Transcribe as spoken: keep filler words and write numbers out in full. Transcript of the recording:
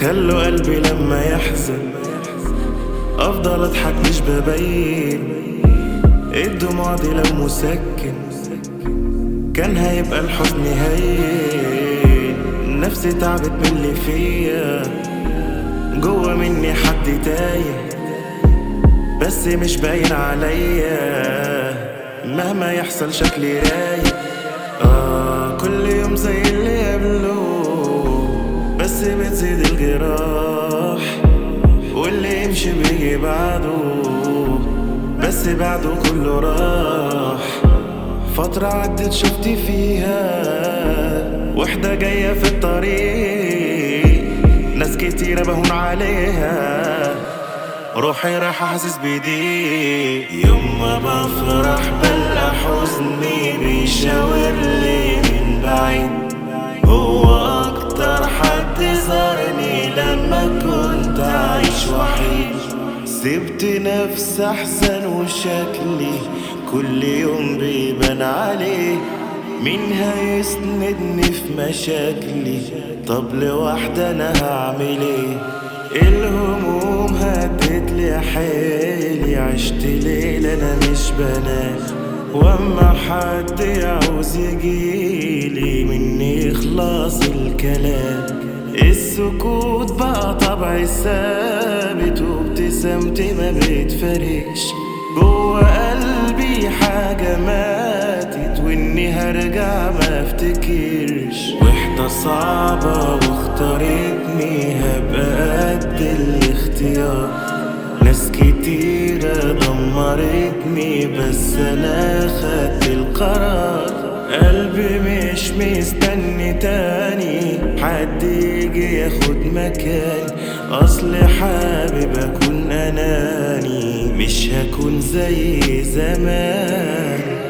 خلوا قلبي لما يحزن افضل اضحك مش ببين. الدموع دي لو مسكن كان هيبقى الحزن هين. نفسي تعبت من اللي فيا، جوا مني حد تايه بس مش باين عليا. مهما يحصل شكلي رايق، آه كل يوم زي اللي قبله بس بتزيد الجراح. واللي يمشي بيجي بعده بس بعده كله راح. فترة عدت شفتي فيها وحدة جاية في الطريق، ناس كتيرة بهون عليها، روحي رايحة حاسس بضيق. يوم ما بفرح بلقى حزني بيشاورلي من بعيد، هو أكتر حد زارني لما كنت عايش وحيد. سبت نفس أحسن وشكلي كل يوم بيبان عليه. مين هيسندني في مشاكلي؟ طب لوحدي أنا هعمل ايه؟ الهموم هدت لي حيلي، عشت ليلة أنا مش بنام. واما حد يعوز يجيلي مني يخلص الكلام. السكوت بقى طبعي ثابت وابتسامتي ما بتفرقش. جوا قلبي حاجة ماتت واني هرجع ما افتكرش. وحدة صعبة واختارتني هبقى قد الاختيار. ناس كتيرة دمرتني بس انا خدت القرار. قلبي مش مستني تاني حد يجي ياخد مكاني. اصل حابب اكون اناني مش هكون زي زمان.